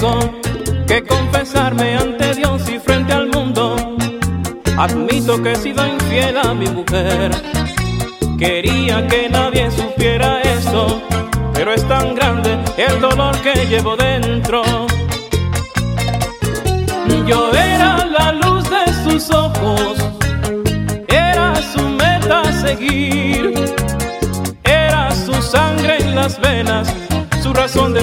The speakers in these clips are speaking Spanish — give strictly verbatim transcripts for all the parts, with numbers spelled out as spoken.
tengo que confesarme ante Dios y frente al mundo. Admito que he sido infiel a mi mujer. Quería que nadie supiera esto, pero es tan grande el dolor que llevo dentro. Yo era la luz de sus ojos, era su meta a seguir, era su sangre en las venas, su razón de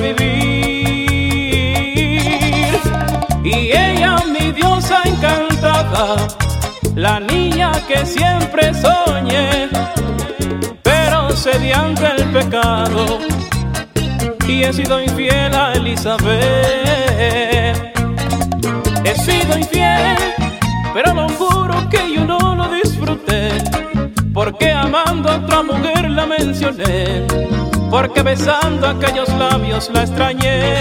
vivir. Y ella, mi diosa encantada, la niña que siempre soñé, pero cedí ante el pecado y he sido infiel a Elizabeth. He sido infiel, pero lo juro que yo no lo disfruté, porque amando a otra mujer la mencioné, porque besando aquellos labios la extrañé.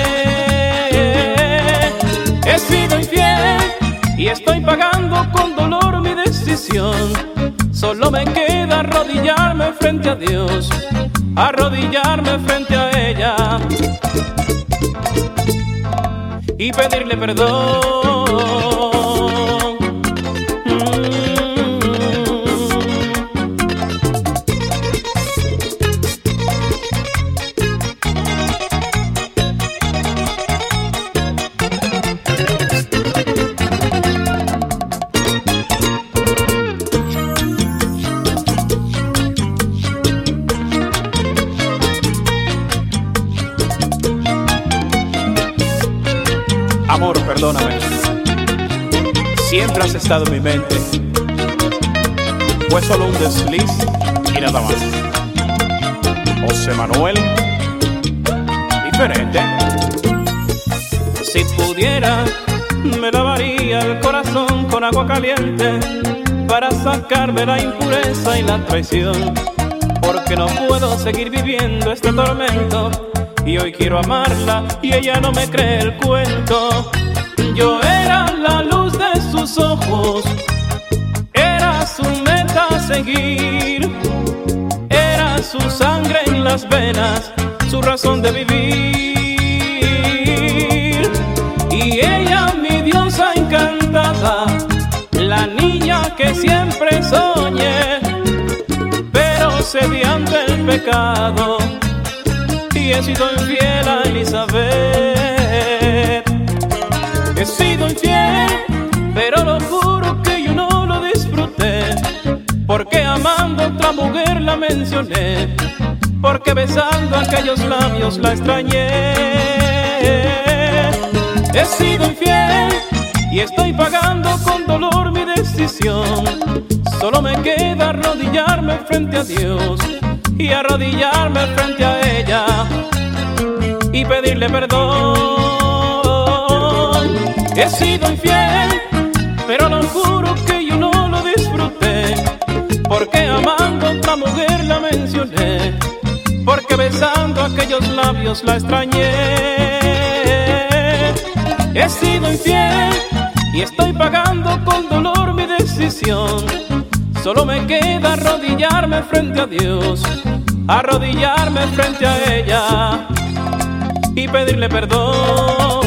He sido infiel y estoy pagando con dolor mi decisión. Solo me queda arrodillarme frente a Dios, arrodillarme frente a ella y pedirle perdón. Amor, perdóname. Siempre has estado en mi mente. Fue solo un desliz y nada más. José Manuel, diferente. Si pudiera, me lavaría el corazón con agua caliente para sacarme la impureza y la traición, porque no puedo seguir viviendo este tormento. Y hoy quiero amarla y ella no me cree el cuento. Yo era la luz de sus ojos, era su meta a seguir, era su sangre en las venas, su razón de vivir. Y ella, mi diosa encantada, la niña que siempre soñé, pero cedí ante el pecado y he sido infiel a Elizabeth. He sido infiel, pero lo juro que yo no lo disfruté, porque amando a otra mujer la mencioné, porque besando aquellos labios la extrañé. He sido infiel y estoy pagando con dolor mi decisión. Solo me queda arrodillarme frente a Dios y arrodillarme frente a ella y pedirle perdón. He sido infiel, pero lo juro que yo no lo disfruté, porque amando a otra mujer la mencioné, porque besando aquellos labios la extrañé. He sido infiel y estoy pagando con dolor mi decisión. Solo me queda arrodillarme frente a Dios, arrodillarme frente a ella y pedirle perdón.